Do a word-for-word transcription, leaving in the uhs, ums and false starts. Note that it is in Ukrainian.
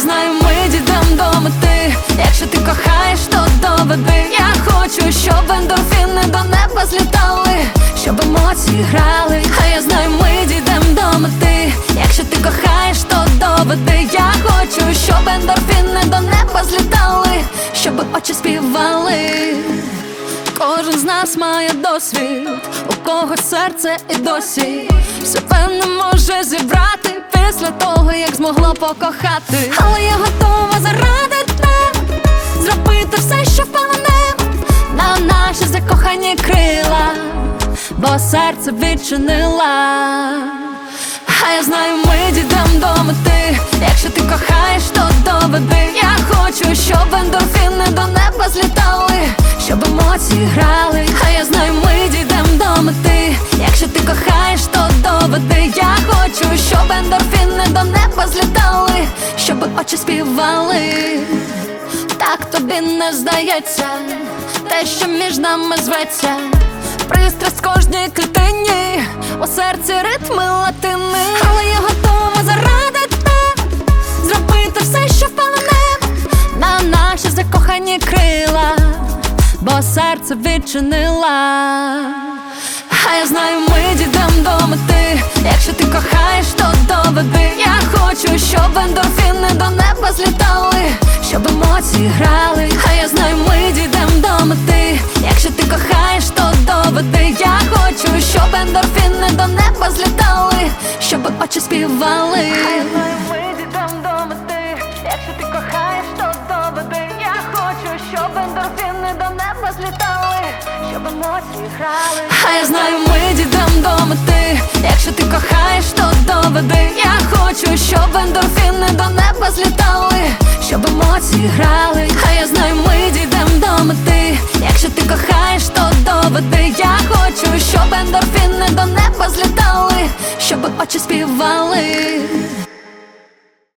знаю, ми дійдем до мети. Якщо ти кохаєш, то доведи. Я хочу, щоб ендорфіни до неба злітали, щоб емоції грали. А я знаю, ми дійдем до мети. Якщо ти кохаєш, то доведи. Я хочу, щоб ендорфіни до неба злітали, щоб очі співали. Кожен з нас має досвід, у кого серце і досі все не може зібрати після того, як змогло покохати. Але я готова заради тебе зробити все, що впевнене на наші закохані крила, бо серце відчинила. А я знаю, ми дійдем до мети. Якщо ти кохаєш, то доведи. Я хочу, щоб ендорфіни до неба злітали, щоб емоції грали. А я знаю, ми дійдем до мети. Якщо ти кохаєш, то доведи. Я хочу, щоб ендорфіни до неба злітали, щоб очі співали. Так тобі не здається те, що між нами зветься пристрасть кожній клітині, у серці ритми латини. Але я готова заради тебе зробити все, що впевнене на наші закохані крила, бо серце відчинила. А я знаю, ми дійдем до мети. Якщо ти кохаєш, то доведи. Я хочу, щоб ендорфіни до неба злітали, щоб емоції грали. А я знаю, ми дійдем до мети. Якщо ти кохаєш, то доведи. Я хочу, щоб ендорфіни до неба злітали, щоб очі співали. А я знаю, ми дійдем до мети. Якщо ти кохаєш, то доведи. Я хочу, щоб ендорфіни до неба злітали, щоб емоції грали. А я знаю, ми дійдем до мети. Якщо ти кохаєш, то доведи. Я хочу, щоб ендорфіни до неба злітали, щоб емоції грали.